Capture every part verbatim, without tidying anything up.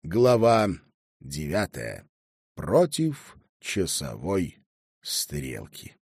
Глава девятая. Против часовой стрелки.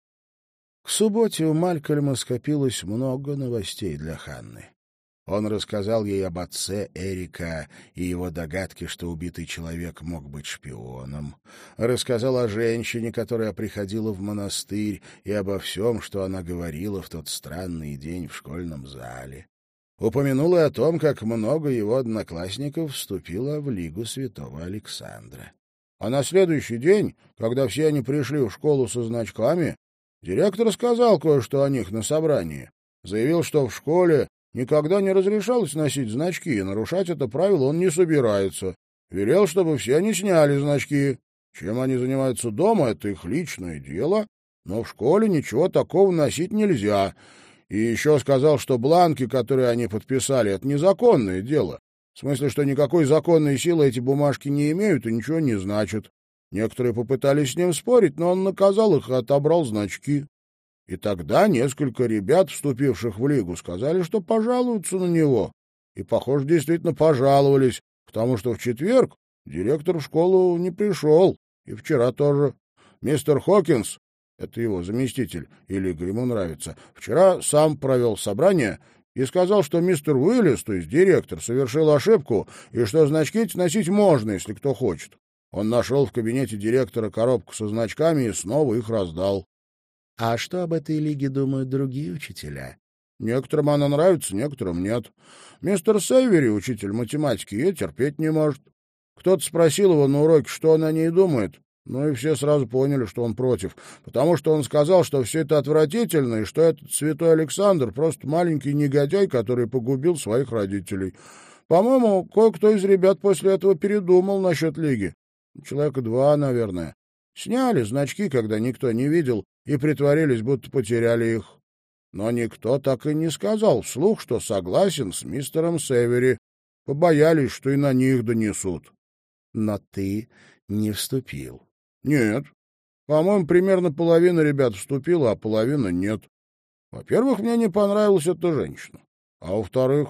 К субботе у Малькольма скопилось много новостей для Ханны. Он рассказал ей об отце Эрика и его догадке, что убитый человек мог быть шпионом. Рассказал о женщине, которая приходила в монастырь, и обо всем, что она говорила в тот странный день в школьном зале. Упомянул и о том, как много его одноклассников вступило в Лигу Святого Александра. А на следующий день, когда все они пришли в школу со значками, директор сказал кое-что о них на собрании. Заявил, что в школе никогда не разрешалось носить значки, и нарушать это правило он не собирается. Велел, чтобы все они сняли значки. Чем они занимаются дома, это их личное дело, но в школе ничего такого носить нельзя. И еще сказал, что бланки, которые они подписали, — это незаконное дело. В смысле, что никакой законной силы эти бумажки не имеют и ничего не значат. Некоторые попытались с ним спорить, но он наказал их и отобрал значки. И тогда несколько ребят, вступивших в лигу, сказали, что пожалуются на него. И, похоже, действительно пожаловались, потому что в четверг директор в школу не пришел, и вчера тоже. Мистер Хокинс, это его заместитель, или ему нравится, вчера сам провел собрание и сказал, что мистер Уиллис, то есть директор, совершил ошибку, и что значки эти носить можно, если кто хочет. Он нашел в кабинете директора коробку со значками и снова их раздал. — А что об этой лиге думают другие учителя? — Некоторым она нравится, некоторым нет. Мистер Сейвери, учитель математики, ее терпеть не может. Кто-то спросил его на уроке, что он о ней думает. Ну и все сразу поняли, что он против, потому что он сказал, что все это отвратительно, и что этот святой Александр просто маленький негодяй, который погубил своих родителей. По-моему, кое-кто из ребят после этого передумал насчет лиги. Человека два, наверное. Сняли значки, когда никто не видел, и притворились, будто потеряли их. Но никто так и не сказал вслух, что согласен с мистером Севери. Побоялись, что и на них донесут. Но ты не вступил. Нет. По-моему, примерно половина ребят вступила, а половина нет. Во-первых, мне не понравилась эта женщина. А во-вторых,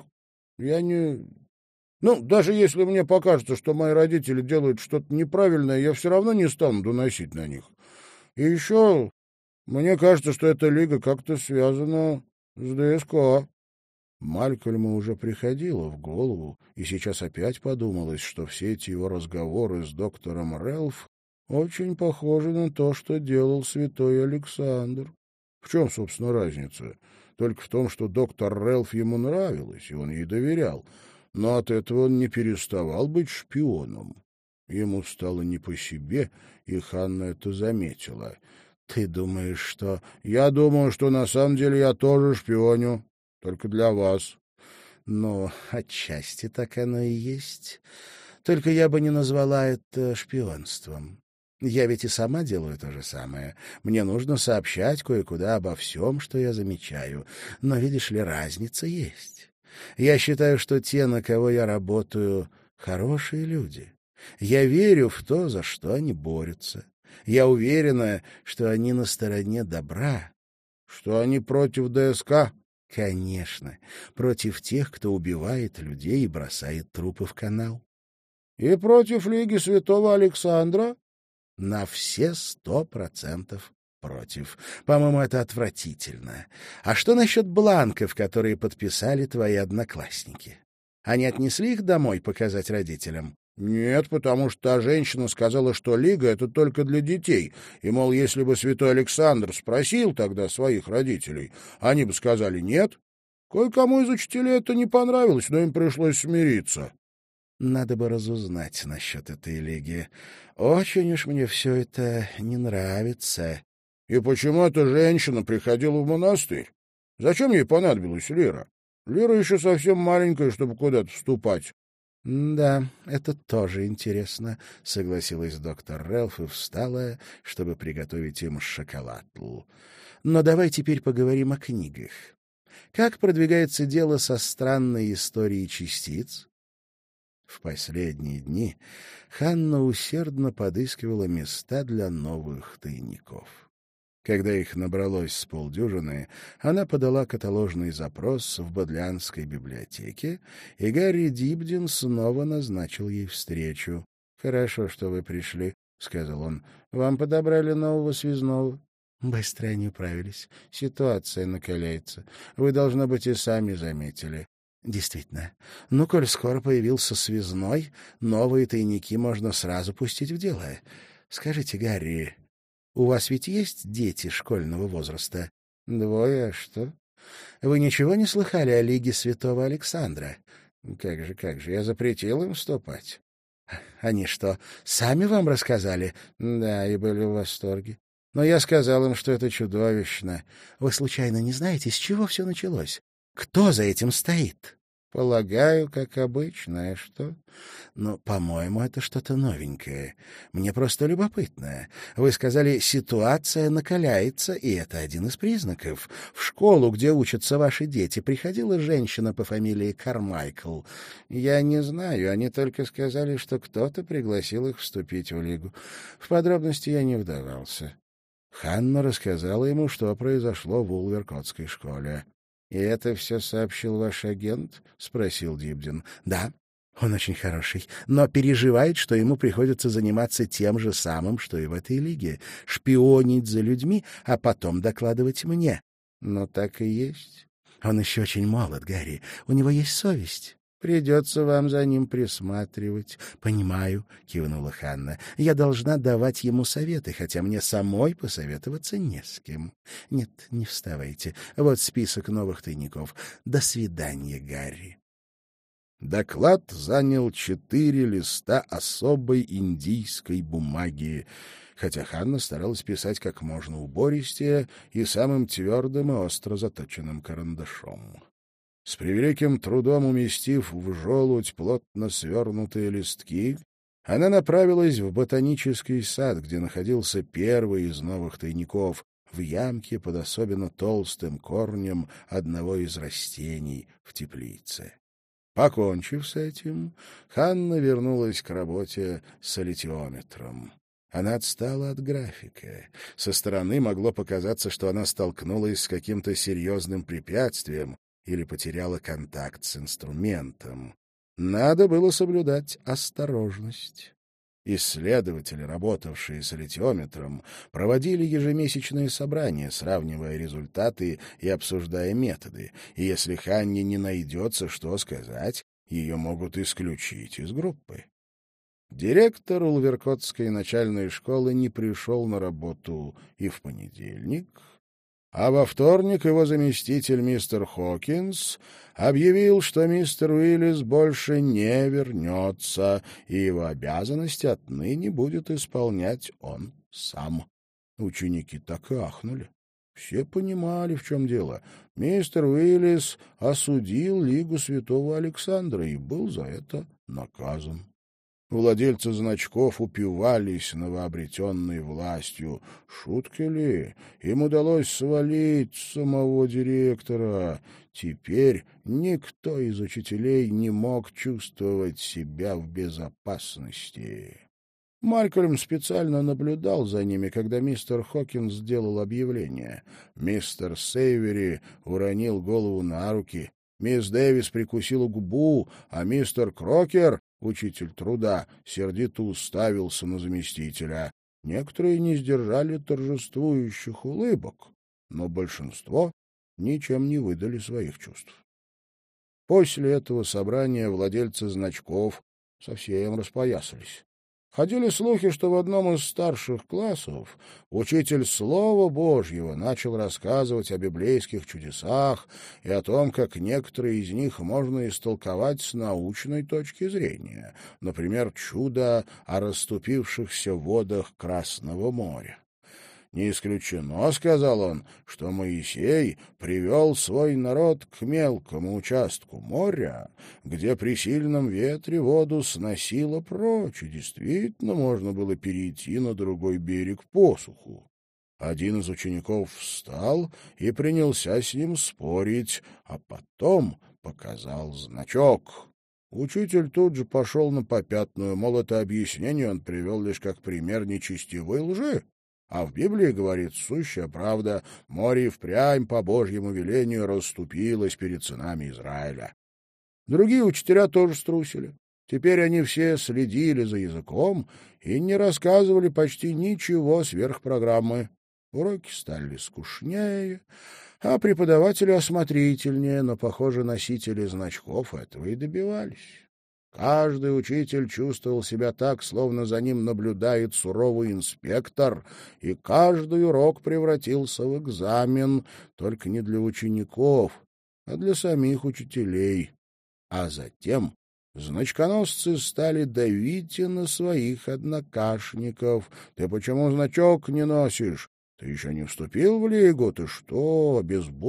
я не... Ну, даже если мне покажется, что мои родители делают что-то неправильное, я все равно не стану доносить на них. И еще мне кажется, что эта лига как-то связана с ДСК. Малькольму уже приходило в голову, и сейчас опять подумалось, что все эти его разговоры с доктором Рэлф очень похожи на то, что делал святой Александр. В чем, собственно, разница? Только в том, что доктор Рэлф ему нравилась, и он ей доверял. Но от этого он не переставал быть шпионом. Ему стало не по себе, и Ханна это заметила. — Ты думаешь, что... — Я думаю, что на самом деле я тоже шпионю, только для вас. — Ну, отчасти так оно и есть. Только я бы не назвала это шпионством. Я ведь и сама делаю то же самое. Мне нужно сообщать кое-куда обо всем, что я замечаю. Но, видишь ли, разница есть. Я считаю, что те, на кого я работаю, хорошие люди. Я верю в то, за что они борются. Я уверена, что они на стороне добра. Что они против ДСК? Конечно, против тех, кто убивает людей и бросает трупы в канал. И против Лиги Святого Александра? На все сто процентов против. По-моему, это отвратительно. А что насчет бланков, которые подписали твои одноклассники? Они отнесли их домой показать родителям? Нет, потому что та женщина сказала, что Лига — это только для детей. И, мол, если бы святой Александр спросил тогда своих родителей, они бы сказали «нет». Кое-кому из учителей это не понравилось, но им пришлось смириться. Надо бы разузнать насчет этой лиги. Очень уж мне все это не нравится. И почему эта женщина приходила в монастырь? Зачем ей понадобилась Лира? Лира еще совсем маленькая, чтобы куда-то вступать. — Да, это тоже интересно, — согласилась доктор Рэлф и встала, чтобы приготовить им шоколад. Но давай теперь поговорим о книгах. Как продвигается дело со странной историей частиц? В последние дни Ханна усердно подыскивала места для новых тайников. Когда их набралось с полдюжины, она подала каталожный запрос в Бодлянской библиотеке, и Гарри Дибдин снова назначил ей встречу. — Хорошо, что вы пришли, — сказал он. — Вам подобрали нового связного. — Быстро они управились. Ситуация накаляется. Вы, должно быть, и сами заметили. — Действительно. Ну, коль скоро появился связной, новые тайники можно сразу пустить в дело. Скажите, Гарри... У вас ведь есть дети школьного возраста? — Двое, а что? — Вы ничего не слыхали о Лиге Святого Александра? — Как же, как же, я запретил им вступать. — Они что, сами вам рассказали? — Да, и были в восторге. Но я сказал им, что это чудовищно. Вы случайно не знаете, с чего все началось? Кто за этим стоит? — Полагаю, как обычно, а что? Но, по-моему, это что-то новенькое. Мне просто любопытно. Вы сказали, ситуация накаляется, и это один из признаков. В школу, где учатся ваши дети, приходила женщина по фамилии Кармайкл. Я не знаю, они только сказали, что кто-то пригласил их вступить в лигу. В подробности я не вдавался. Ханна рассказала ему, что произошло в Улверкотской школе. — И это все сообщил ваш агент? — спросил Дибдин. — Да. Он очень хороший, но переживает, что ему приходится заниматься тем же самым, что и в этой лиге — шпионить за людьми, а потом докладывать мне. — Но так и есть. Он еще очень молод, Гарри. У него есть совесть. Придется вам за ним присматривать. — Понимаю, — кивнула Ханна. — Я должна давать ему советы, хотя мне самой посоветоваться не с кем. Нет, не вставайте. Вот список новых тайников. До свидания, Гарри. Доклад занял четыре листа особой индийской бумаги, хотя Ханна старалась писать как можно убористее и самым твердым и остро заточенным карандашом. С превеликим трудом уместив в желудь плотно свернутые листки, она направилась в ботанический сад, где находился первый из новых тайников, в ямке под особенно толстым корнем одного из растений в теплице. Покончив с этим, Ханна вернулась к работе с литиометром. Она отстала от графика. Со стороны могло показаться, что она столкнулась с каким-то серьезным препятствием или потеряла контакт с инструментом. Надо было соблюдать осторожность. Исследователи, работавшие с литиометром, проводили ежемесячные собрания, сравнивая результаты и обсуждая методы, и если Ханне не найдется, что сказать, ее могут исключить из группы. Директор Улверкотской начальной школы не пришел на работу и в понедельник, а во вторник его заместитель мистер Хокинс объявил, что мистер Уиллис больше не вернется, и его обязанности отныне будет исполнять он сам. Ученики так и ахнули. Все понимали, в чем дело. Мистер Уиллис осудил Лигу Святого Александра и был за это наказан. Владельцы значков упивались новообретенной властью. Шутки ли? Им удалось свалить самого директора. Теперь никто из учителей не мог чувствовать себя в безопасности. Малькольм специально наблюдал за ними, когда мистер Хокинс сделал объявление. Мистер Сейвери уронил голову на руки. Мисс Дэвис прикусила губу, а мистер Крокер, учитель труда, сердито уставился на заместителя. Некоторые не сдержали торжествующих улыбок, но большинство ничем не выдали своих чувств. После этого собрания владельцы значков совсем распоясались. Ходили слухи, что в одном из старших классов учитель Слова Божьего начал рассказывать о библейских чудесах и о том, как некоторые из них можно истолковать с научной точки зрения, например, чудо о расступившихся водах Красного моря. «Не исключено, — сказал он, — что Моисей привел свой народ к мелкому участку моря, где при сильном ветре воду сносило прочь, и действительно можно было перейти на другой берег по суху. Один из учеников встал и принялся с ним спорить, а потом показал значок». Учитель тут же пошел на попятную, мол, это объяснение он привел лишь как пример нечестивой лжи. А в Библии, говорит, сущая правда, море и впрямь по Божьему велению расступилось перед сынами Израиля. Другие учителя тоже струсили. Теперь они все следили за языком и не рассказывали почти ничего сверх программы. Уроки стали скучнее, а преподаватели осмотрительнее, но, похоже, носители значков этого и добивались. Каждый учитель чувствовал себя так, словно за ним наблюдает суровый инспектор, и каждый урок превратился в экзамен, только не для учеников, а для самих учителей. А затем значконосцы стали давить и на своих однокашников. «Ты почему значок не носишь? Ты еще не вступил в лигу? Ты что,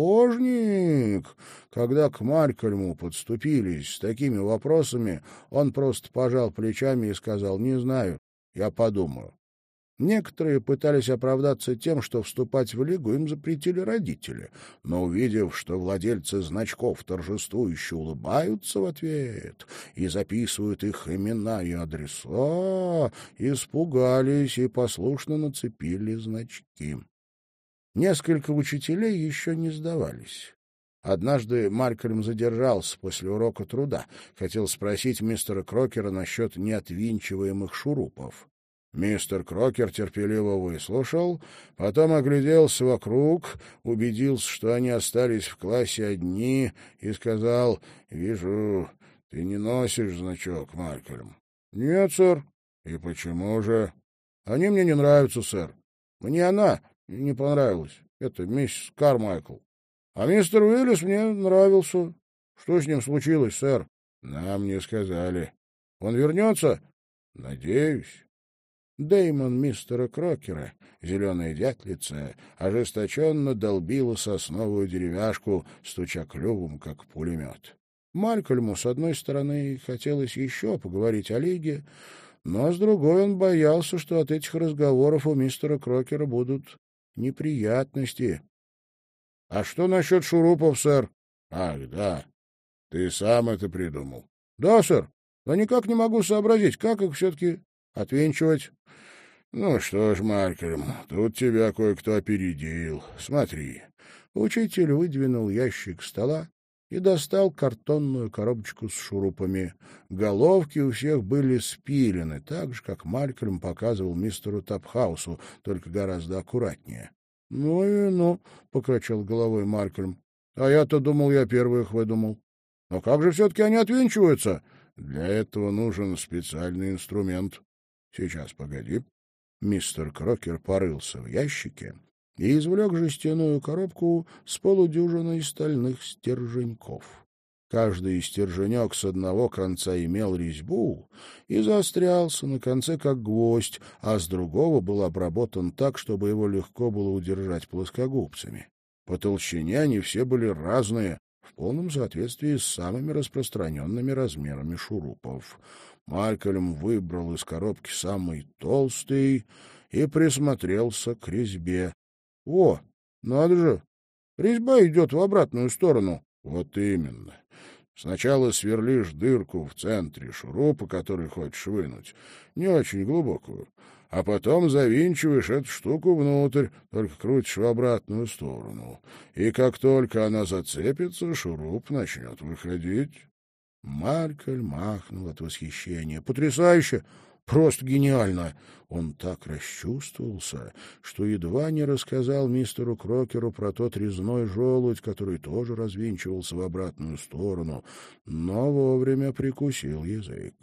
безбожник?» Когда к Малькольму подступились с такими вопросами, он просто пожал плечами и сказал: «Не знаю, я подумаю». Некоторые пытались оправдаться тем, что вступать в лигу им запретили родители, но, увидев, что владельцы значков торжествующе улыбаются в ответ и записывают их имена и адреса, испугались и послушно нацепили значки. Несколько учителей еще не сдавались. Однажды Малькольм задержался после урока труда, хотел спросить мистера Крокера насчет неотвинчиваемых шурупов. Мистер Крокер терпеливо выслушал, потом огляделся вокруг, убедился, что они остались в классе одни, и сказал: «Вижу, ты не носишь значок, Малькольм». «Нет, сэр». «И почему же?» «Они мне не нравятся, сэр. Мне она не понравилась. Это миссис Кармайкл. А мистер Уиллис мне нравился. Что с ним случилось, сэр?» «Нам не сказали». «Он вернется?» «Надеюсь». Дэймон мистера Крокера, зеленая дятлица, ожесточенно долбила сосновую деревяшку, стуча клювом, как пулемет. Малькольму, с одной стороны, хотелось еще поговорить о лиге, но с другой он боялся, что от этих разговоров у мистера Крокера будут неприятности. — А что насчет шурупов, сэр? — Ах, да. Ты сам это придумал. — Да, сэр. Но никак не могу сообразить, как их все-таки отвинчивать. — Ну что ж, Малькольм, тут тебя кое-кто опередил. Смотри. Учитель выдвинул ящик стола и достал картонную коробочку с шурупами. Головки у всех были спилены, так же, как Малькольм показывал мистеру Тапхаусу, только гораздо аккуратнее. — Ну и ну, — покачал головой Малькольм. — А я-то думал, я первый их выдумал. Но как же все-таки они отвинчиваются? — Для этого нужен специальный инструмент. Сейчас, погоди. Мистер Крокер порылся в ящике и извлек жестяную коробку с полудюжиной стальных стерженьков. Каждый стерженек с одного конца имел резьбу и заострялся на конце, как гвоздь, а с другого был обработан так, чтобы его легко было удержать плоскогубцами. По толщине они все были разные, в полном соответствии с самыми распространенными размерами шурупов. Малькольм выбрал из коробки самый толстый и присмотрелся к резьбе. — О, надо же! Резьба идет в обратную сторону. — Вот именно. Сначала сверлишь дырку в центре шурупа, который хочешь вынуть, не очень глубокую, а потом завинчиваешь эту штуку внутрь, только крутишь в обратную сторону. И как только она зацепится, шуруп начнет выходить. Малькольм махнул от восхищения. «Потрясающе! Просто гениально!» Он так расчувствовался, что едва не рассказал мистеру Крокеру про тот резной желудь, который тоже развинчивался в обратную сторону, но вовремя прикусил язык.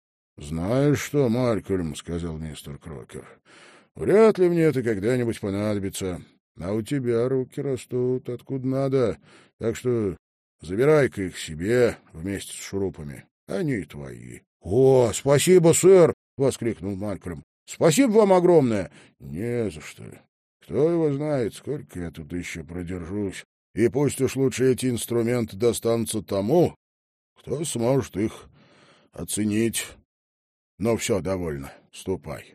«Знаешь что, Малькольм, — сказал мистер Крокер, — вряд ли мне это когда-нибудь понадобится, а у тебя руки растут откуда надо, так что забирай-ка их себе вместе с шурупами. Они твои. — О, спасибо, сэр! — воскликнул Малькольм. — Спасибо вам огромное! — Не за что. Кто его знает, сколько я тут еще продержусь. И пусть уж лучше эти инструменты достанутся тому, кто сможет их оценить. Ну все, довольно. Ступай.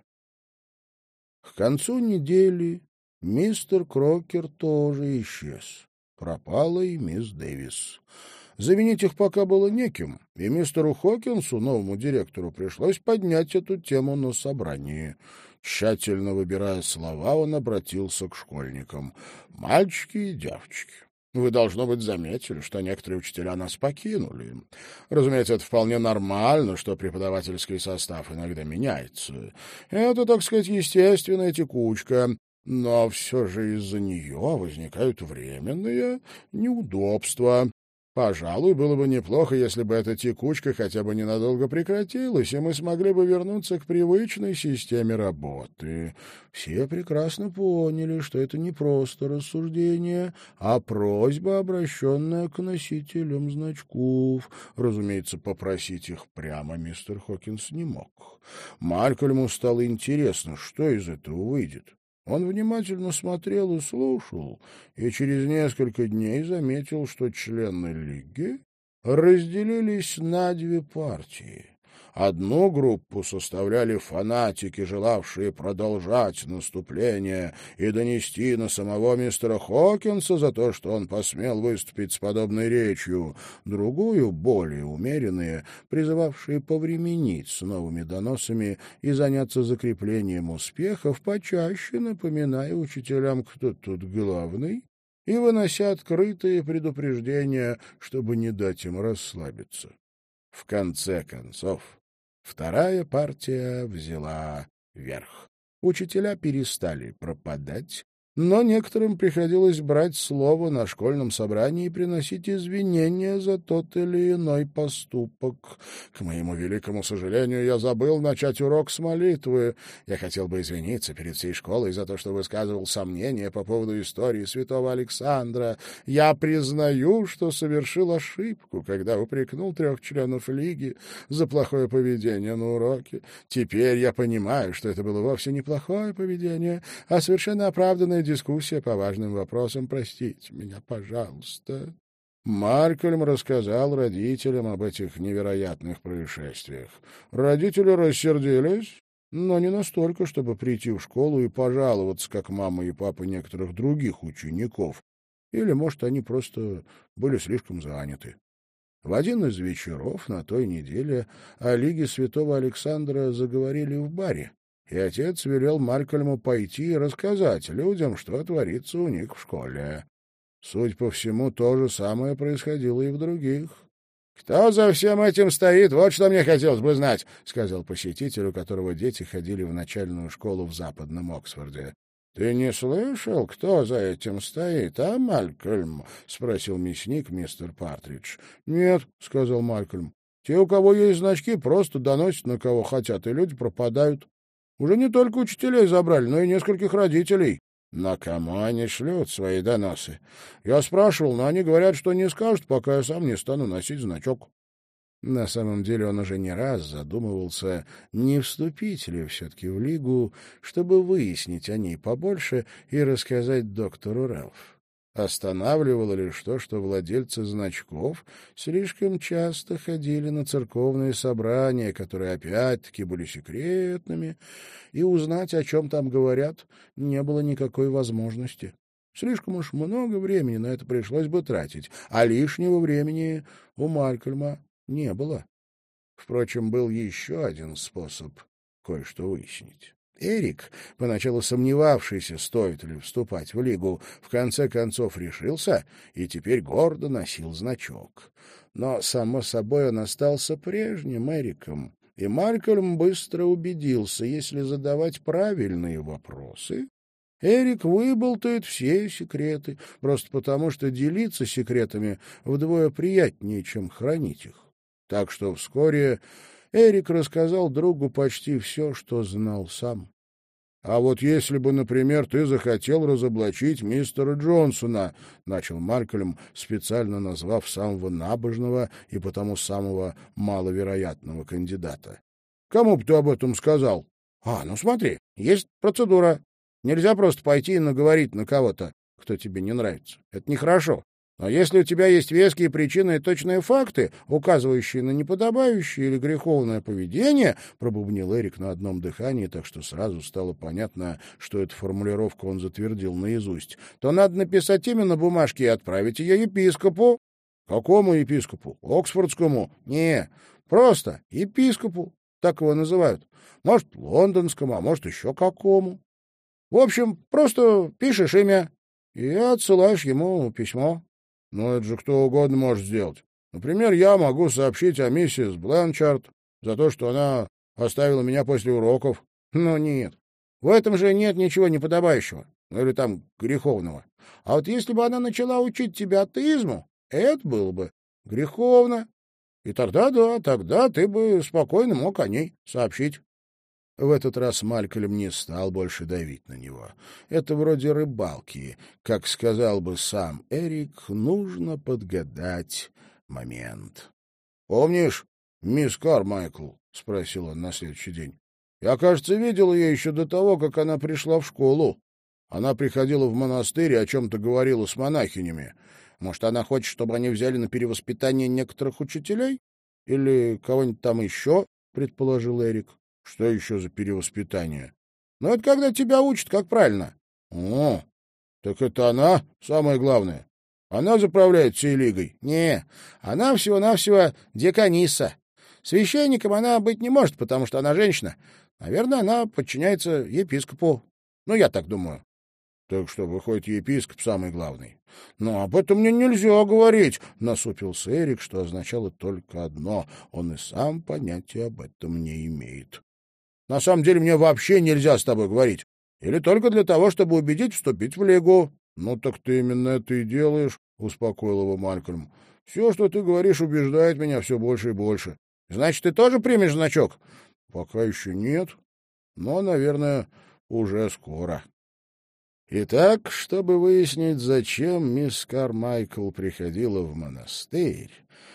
К концу недели мистер Крокер тоже исчез. Пропала и мисс Дэвис. Заменить их пока было неким, и мистеру Хокинсу, новому директору, пришлось поднять эту тему на собрании. Тщательно выбирая слова, он обратился к школьникам. «Мальчики и девочки, вы, должно быть, заметили, что некоторые учителя нас покинули. Разумеется, это вполне нормально, что преподавательский состав иногда меняется. Это, так сказать, естественная текучка». Но все же из-за нее возникают временные неудобства. Пожалуй, было бы неплохо, если бы эта текучка хотя бы ненадолго прекратилась, и мы смогли бы вернуться к привычной системе работы. Все прекрасно поняли, что это не просто рассуждение, а просьба, обращенная к носителям значков. Разумеется, попросить их прямо мистер Хокинс не мог. Малькольму стало интересно, что из этого выйдет. Он внимательно смотрел и слушал, и через несколько дней заметил, что члены лиги разделились на две партии. Одну группу составляли фанатики, желавшие продолжать наступление и донести на самого мистера Хокинса за то, что он посмел выступить с подобной речью, другую, более умеренные, призывавшие повременить с новыми доносами и заняться закреплением успехов, почаще напоминая учителям, кто тут главный, и вынося открытые предупреждения, чтобы не дать им расслабиться. В конце концов, вторая партия взяла верх. Учителя перестали пропадать, но некоторым приходилось брать слово на школьном собрании и приносить извинения за тот или иной поступок. К моему великому сожалению, я забыл начать урок с молитвы. Я хотел бы извиниться перед всей школой за то, что высказывал сомнения по поводу истории святого Александра. Я признаю, что совершил ошибку, когда упрекнул трех членов лиги за плохое поведение на уроке. Теперь я понимаю, что это было вовсе не плохое поведение, а совершенно оправданное дискуссия по важным вопросам. Простите меня, пожалуйста. Малькольм рассказал родителям об этих невероятных происшествиях. Родители рассердились, но не настолько, чтобы прийти в школу и пожаловаться, как мама и папа некоторых других учеников. Или, может, они просто были слишком заняты. В один из вечеров на той неделе о Лиге святого Александра заговорили в баре, и отец велел Малькольму пойти и рассказать людям, что творится у них в школе. Судя по всему, то же самое происходило и в других. «Кто за всем этим стоит? Вот что мне хотелось бы знать», — сказал посетитель, у которого дети ходили в начальную школу в Западном Оксфорде. «Ты не слышал, кто за этим стоит, а, Малькольм?» — спросил мясник мистер Партридж. «Нет», — сказал Малькольм. «Те, у кого есть значки, просто доносят на кого хотят, и люди пропадают. Уже не только учителей забрали, но и нескольких родителей». «Но кому они шлют свои доносы?» «Я спрашивал, но они говорят, что не скажут, пока я сам не стану носить значок». На самом деле он уже не раз задумывался, не вступить ли все-таки в Лигу, чтобы выяснить о ней побольше и рассказать доктору Рэлф. Останавливало лишь то, что владельцы значков слишком часто ходили на церковные собрания, которые опять-таки были секретными, и узнать, о чем там говорят, не было никакой возможности. Слишком уж много времени на это пришлось бы тратить, а лишнего времени у Малькольма не было. Впрочем, был еще один способ кое-что выяснить. Эрик, поначалу сомневавшийся, стоит ли вступать в Лигу, в конце концов решился и теперь гордо носил значок. Но, само собой, он остался прежним Эриком, и Малькольм быстро убедился, если задавать правильные вопросы, Эрик выболтает все секреты, просто потому что делиться секретами вдвое приятнее, чем хранить их. Так что вскоре Эрик рассказал другу почти все, что знал сам. «А вот если бы, например, ты захотел разоблачить мистера Джонсона», — начал Малькольм, специально назвав самого набожного и потому самого маловероятного кандидата. «Кому бы ты об этом сказал?» «А, ну смотри, есть процедура. Нельзя просто пойти и наговорить на кого-то, кто тебе не нравится. Это нехорошо. Но если у тебя есть веские причины и точные факты, указывающие на неподобающее или греховное поведение, пробубнил Эрик на одном дыхании, так что сразу стало понятно, что эту формулировку он затвердил наизусть, то надо написать имя на бумажке и отправить ее епископу. Какому епископу? Оксфордскому? Не, просто епископу, так его называют. Может, лондонскому, а может, еще какому. В общем, просто пишешь имя и отсылаешь ему письмо. Ну, это же кто угодно может сделать. Например, я могу сообщить о миссис Бленчард за то, что она оставила меня после уроков. Ну, нет. В этом же нет ничего неподобающего. Ну, или там греховного. А вот если бы она начала учить тебя атеизму, это было бы греховно. И тогда, да, тогда ты бы спокойно мог о ней сообщить. В этот раз Малькольм не стал больше давить на него. Это вроде рыбалки. Как сказал бы сам Эрик, нужно подгадать момент. — Помнишь, мисс Кармайкл? — спросил он на следующий день. — Я, кажется, видел ее еще до того, как она пришла в школу. Она приходила в монастырь и о чем-то говорила с монахинями. Может, она хочет, чтобы они взяли на перевоспитание некоторых учителей? Или кого-нибудь там еще, — предположил Эрик. — Что еще за перевоспитание? — Ну, это когда тебя учат, как правильно. — О, так это она самое главное. Она заправляет всей лигой? — Не, она всего-навсего дьякониса. Священником она быть не может, потому что она женщина. Наверное, она подчиняется епископу. Ну, я так думаю. — Так что, выходит, епископ самый главный. — Но об этом мне нельзя говорить, — насупился Эрик, что означало только одно — он и сам понятия об этом не имеет. — На самом деле мне вообще нельзя с тобой говорить. Или только для того, чтобы убедить вступить в лигу. — Ну так ты именно это и делаешь, — успокоил его Малькольм. — Все, что ты говоришь, убеждает меня все больше и больше. — Значит, ты тоже примешь значок? — Пока еще нет, но, наверное, уже скоро. Итак, чтобы выяснить, зачем мисс Кармайкл приходила в монастырь,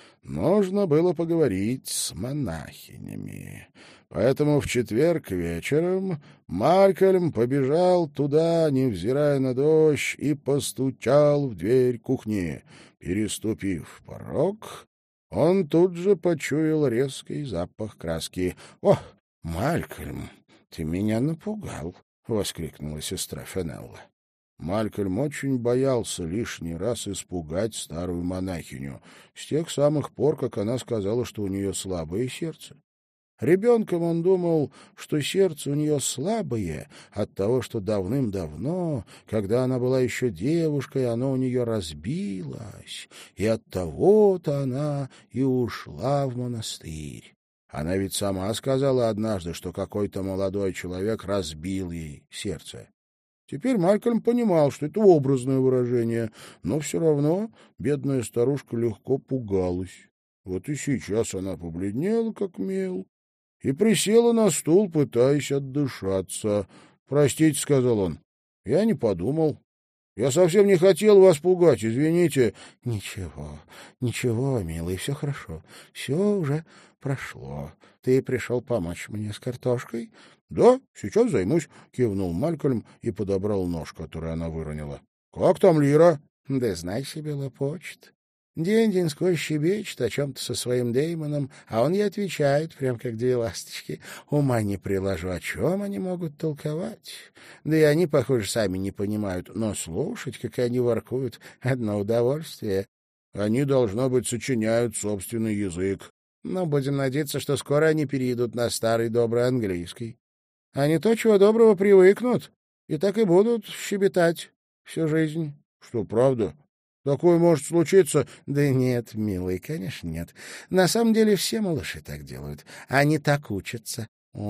нужно было поговорить с монахинями. Поэтому в четверг вечером Малькольм побежал туда, невзирая на дождь, и постучал в дверь кухни. Переступив порог, он тут же почуял резкий запах краски. — О, Малькольм, ты меня напугал! — воскликнула сестра Фенелла. Малькольм очень боялся лишний раз испугать старую монахиню с тех самых пор, как она сказала, что у нее слабое сердце. Ребенком он думал, что сердце у нее слабое от того, что давным-давно, когда она была еще девушкой, оно у нее разбилось, и от того-то она и ушла в монастырь. Она ведь сама сказала однажды, что какой-то молодой человек разбил ей сердце. Теперь Малькольм понимал, что это образное выражение, но все равно бедная старушка легко пугалась. Вот и сейчас она побледнела, как мел, и присела на стул, пытаясь отдышаться. — Простите, — сказал он, — я не подумал. Я совсем не хотел вас пугать, извините. — Ничего, ничего, милый, все хорошо, все уже прошло. Ты пришел помочь мне с картошкой? — Да, сейчас займусь, — кивнул Малькольм и подобрал нож, который она выронила. — Как там Лира? — Да знай себе, лопочет. День-деньской щебечет о чем-то со своим Дэймоном, а он ей отвечает, прям как две ласточки. Ума не приложу, о чем они могут толковать. Да и они, похоже, сами не понимают, но слушать, как они воркуют, — одно удовольствие. Они, должно быть, сочиняют собственный язык. Но будем надеяться, что скоро они перейдут на старый добрый английский. Они то, чего доброго, привыкнут, и так и будут щебетать всю жизнь. — Что, правда? Такое может случиться? — Да нет, милый, конечно, нет. На самом деле все малыши так делают. Они так учатся.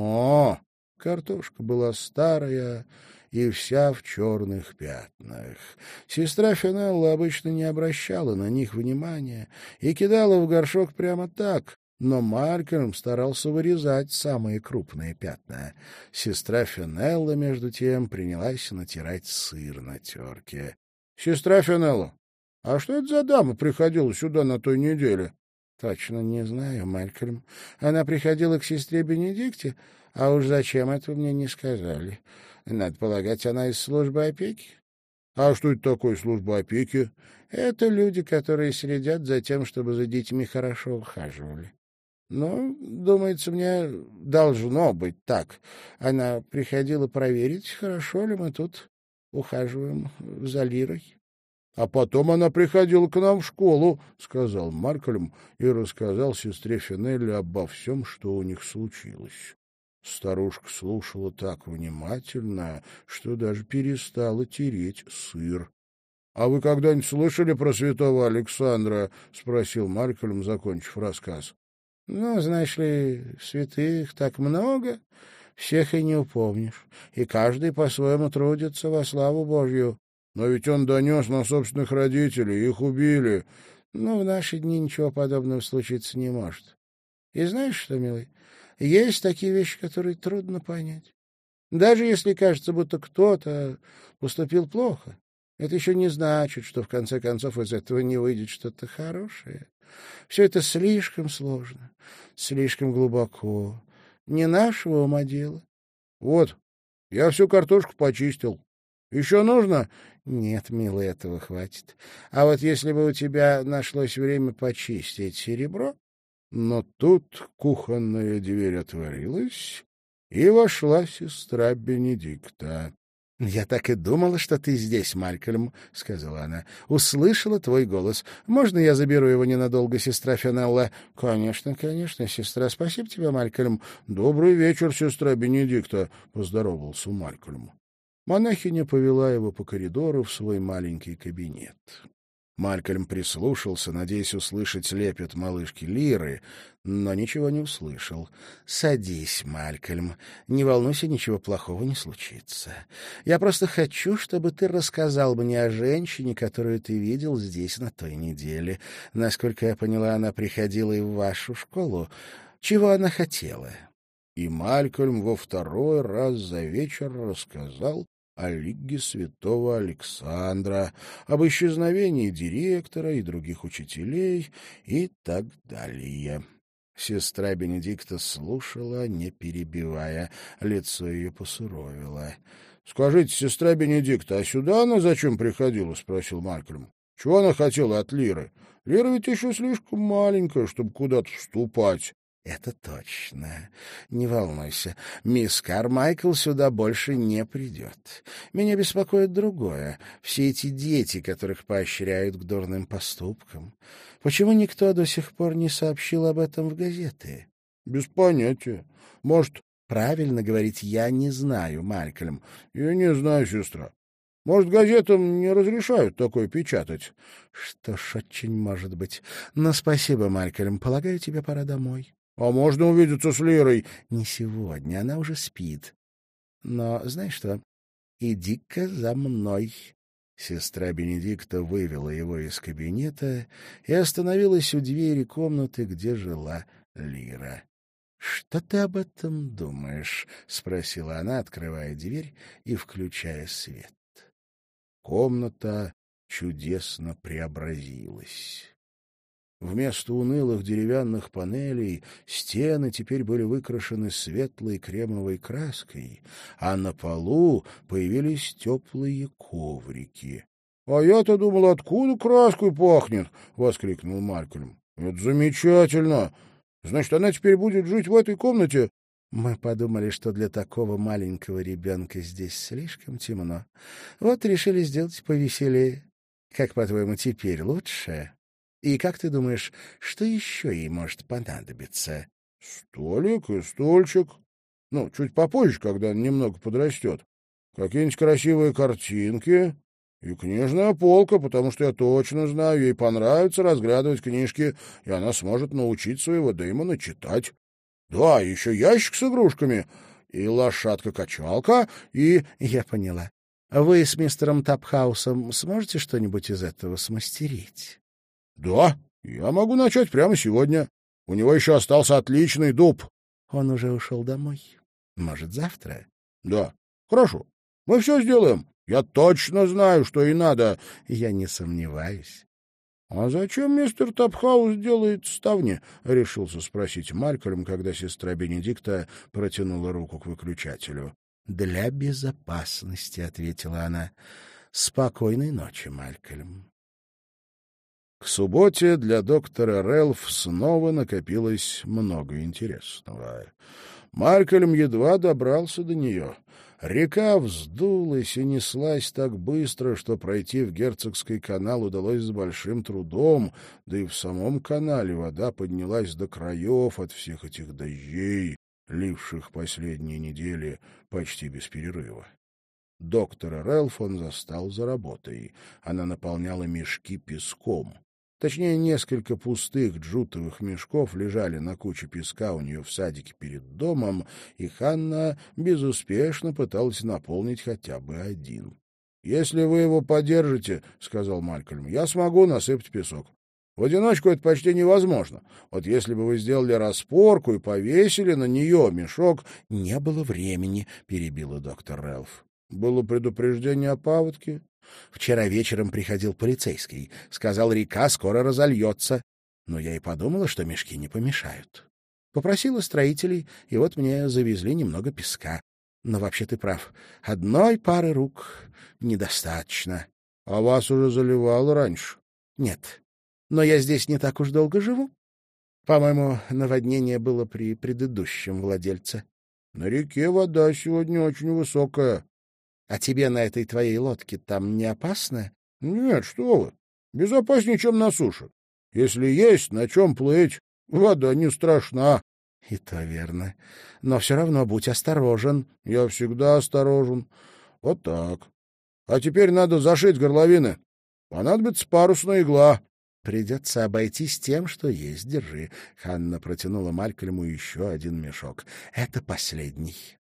О, картошка была старая и вся в черных пятнах. Сестра Фенелла обычно не обращала на них внимания и кидала в горшок прямо так, но Малькольм старался вырезать самые крупные пятна. Сестра Фенелла, между тем, принялась натирать сыр на терке. — Сестра Фенелла, а что это за дама приходила сюда на той неделе? — Точно не знаю, Малькольм. Она приходила к сестре Бенедикте, а уж зачем, этого мне не сказали. Надо полагать, она из службы опеки. — А что это такое служба опеки? — Это люди, которые следят за тем, чтобы за детьми хорошо ухаживали. Ну, думается, мне должно быть так. Она приходила проверить, хорошо ли мы тут ухаживаем за Лирой. А потом она приходила к нам в школу, — сказал Малькольм и рассказал сестре Финелли обо всем, что у них случилось. Старушка слушала так внимательно, что даже перестала тереть сыр. — А вы когда-нибудь слышали про святого Александра? — спросил Малькольм, закончив рассказ. — Ну, знаешь ли, святых так много, всех и не упомнишь, и каждый по-своему трудится во славу Божью. Но ведь он донес на собственных родителей, их убили. Ну, в наши дни ничего подобного случиться не может. И знаешь что, милый, есть такие вещи, которые трудно понять. Даже если кажется, будто кто-то поступил плохо, это еще не значит, что в конце концов из этого не выйдет что-то хорошее. Все это слишком сложно, слишком глубоко. Не нашего ума дело. Вот, я всю картошку почистил. Еще нужно? Нет, милый, этого хватит. А вот если бы у тебя нашлось время почистить серебро... Но тут кухонная дверь отворилась, и вошла сестра Бенедикта. — Я так и думала, что ты здесь, Малькольм, — сказала она. — Услышала твой голос. Можно я заберу его ненадолго, сестра Финелла? — Конечно, конечно, сестра. Спасибо тебе, Малькольм. — Добрый вечер, сестра Бенедикта, — поздоровался Малькольм. Монахиня повела его по коридору в свой маленький кабинет. Малькольм прислушался, надеясь услышать лепет малышки Лиры, но ничего не услышал. — Садись, Малькольм. Не волнуйся, ничего плохого не случится. Я просто хочу, чтобы ты рассказал мне о женщине, которую ты видел здесь на той неделе. Насколько я поняла, она приходила и в вашу школу. Чего она хотела? И Малькольм во второй раз за вечер рассказал о Лиге святого Александра, об исчезновении директора и других учителей и так далее. Сестра Бенедикта слушала, не перебивая, лицо ее посуровило. — Скажите, сестра Бенедикта, а сюда она зачем приходила? — спросил Малькольм. — Чего она хотела от Лиры? Лира ведь еще слишком маленькая, чтобы куда-то вступать. — Это точно. Не волнуйся. Мисс Кармайкл сюда больше не придет. Меня беспокоит другое. Все эти дети, которых поощряют к дурным поступкам. Почему никто до сих пор не сообщил об этом в газеты? — Без понятия. Может... — Правильно говорить, я не знаю, Малькольм. — Я не знаю, сестра. Может, газетам не разрешают такое печатать? — Что ж, очень может быть. Но спасибо, Малькольм. Полагаю, тебе пора домой. — А можно увидеться с Лирой? — Не сегодня, она уже спит. Но знаешь что? Иди-ка за мной. Сестра Бенедикта вывела его из кабинета и остановилась у двери комнаты, где жила Лира. — Что ты об этом думаешь? — спросила она, открывая дверь и включая свет. Комната чудесно преобразилась. Вместо унылых деревянных панелей стены теперь были выкрашены светлой кремовой краской, а на полу появились теплые коврики. — А я-то думал, откуда краской пахнет? — воскликнул Малькольм. — Это замечательно! Значит, она теперь будет жить в этой комнате? Мы подумали, что для такого маленького ребенка здесь слишком темно. Вот решили сделать повеселее. Как, по-твоему, теперь лучше? И как ты думаешь, что еще ей может понадобиться? — Столик и стульчик. Ну, чуть попозже, когда она немного подрастет. Какие-нибудь красивые картинки и книжная полка, потому что я точно знаю, ей понравится разглядывать книжки, и она сможет научить своего Дэймона читать. Да, еще ящик с игрушками, и лошадка-качалка, и... — Я поняла. Вы с мистером Тапхаусом сможете что-нибудь из этого смастерить? — Да, я могу начать прямо сегодня. У него еще остался отличный дуб. — Он уже ушел домой. Может, завтра? — Да, хорошо. Мы все сделаем. Я точно знаю, что и надо. — Я не сомневаюсь. — А зачем мистер Тапхаус делает ставни? — решился спросить Малькольм, когда сестра Бенедикта протянула руку к выключателю. — Для безопасности, — ответила она. — Спокойной ночи, Малькольм. К субботе для доктора Рэлф снова накопилось много интересного. Малькольм едва добрался до нее. Река вздулась и неслась так быстро, что пройти в Герцогский канал удалось с большим трудом, да и в самом канале вода поднялась до краев от всех этих дождей, ливших последние недели почти без перерыва. Доктора Рэлф он застал за работой. Она наполняла мешки песком. Точнее, несколько пустых джутовых мешков лежали на куче песка у нее в садике перед домом, и Ханна безуспешно пыталась наполнить хотя бы один. — Если вы его подержите, — сказал Малькольм, — я смогу насыпать песок. В одиночку это почти невозможно. Вот если бы вы сделали распорку и повесили на нее мешок... — Не было времени, — перебила доктор Рэлф. — Было предупреждение о паводке? Вчера вечером приходил полицейский. Сказал, река скоро разольется. Но я и подумала, что мешки не помешают. Попросила строителей, и вот мне завезли немного песка. Но вообще ты прав. Одной пары рук недостаточно. — А вас уже заливало раньше? — Нет. Но я здесь не так уж долго живу. По-моему, наводнение было при предыдущем владельце. — На реке вода сегодня очень высокая. — А тебе на этой твоей лодке там не опасно? — Нет, что вы. Безопаснее, чем на суше. Если есть на чем плыть, вода не страшна. — И то верно. Но все равно будь осторожен. — Я всегда осторожен. Вот так. А теперь надо зашить горловины. Понадобится парусная игла. — Придется обойтись тем, что есть. Держи. Ханна протянула Малькольму еще один мешок. — Это последний.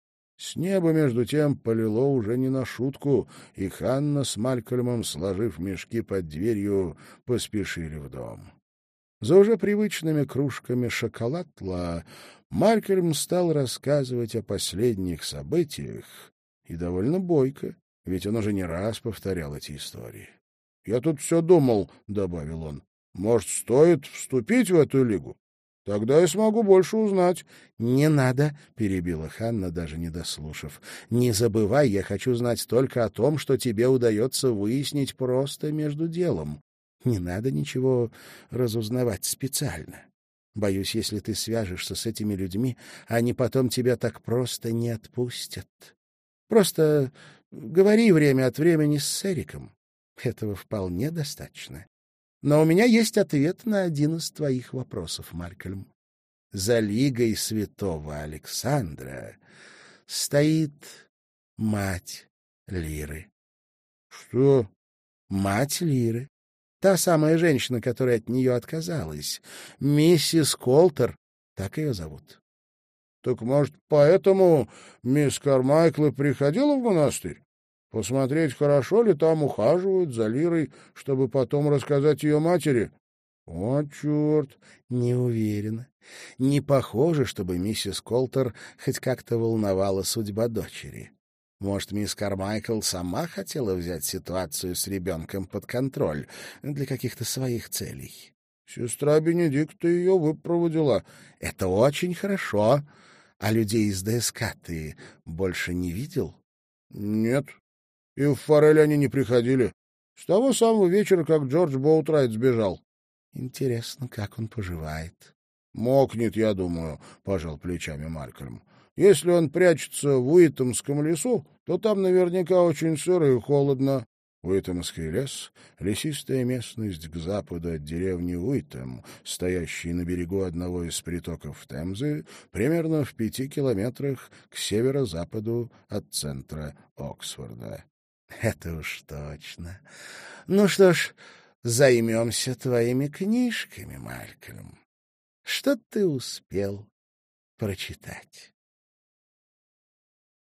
С неба, между тем, полило уже не на шутку, и Ханна с Малькольмом, сложив мешки под дверью, поспешили в дом. За уже привычными кружками шоколадла Малькольм стал рассказывать о последних событиях, и довольно бойко, ведь он уже не раз повторял эти истории. — Я тут все думал, — добавил он, — может, стоит вступить в эту лигу? Тогда я смогу больше узнать. — Не надо, — перебила Ханна, даже не дослушав. — Не забывай, я хочу знать только о том, что тебе удается выяснить просто между делом. Не надо ничего разузнавать специально. Боюсь, если ты свяжешься с этими людьми, они потом тебя так просто не отпустят. Просто говори время от времени с Эриком. Этого вполне достаточно. Но у меня есть ответ на один из твоих вопросов, Малькольм. За Лигой Святого Александра стоит мать Лиры. — Что? — Мать Лиры. Та самая женщина, которая от нее отказалась. Миссис Колтер, так ее зовут. — Так, может, поэтому мисс Кармайкл и приходила в монастырь? Посмотреть, хорошо ли там ухаживают за Лирой, чтобы потом рассказать ее матери? О, черт! Не уверена. Не похоже, чтобы миссис Колтер хоть как-то волновала судьба дочери. Может, мисс Кармайкл сама хотела взять ситуацию с ребенком под контроль для каких-то своих целей. Сестра Бенедикта ее выпроводила. Это очень хорошо. А людей из ДСК ты больше не видел? Нет. И в Форель они не приходили. С того самого вечера, как Джордж Боутрайт сбежал. Интересно, как он поживает. Мокнет, я думаю, — пожал плечами Малькольм. Если он прячется в Уитомском лесу, то там наверняка очень сыро и холодно. Уитомский лес — лесистая местность к западу от деревни Уитом, стоящей на берегу одного из притоков Темзы, примерно в пяти километрах к северо-западу от центра Оксфорда. — Это уж точно. Ну что ж, займемся твоими книжками, Малькольм. Что ты успел прочитать?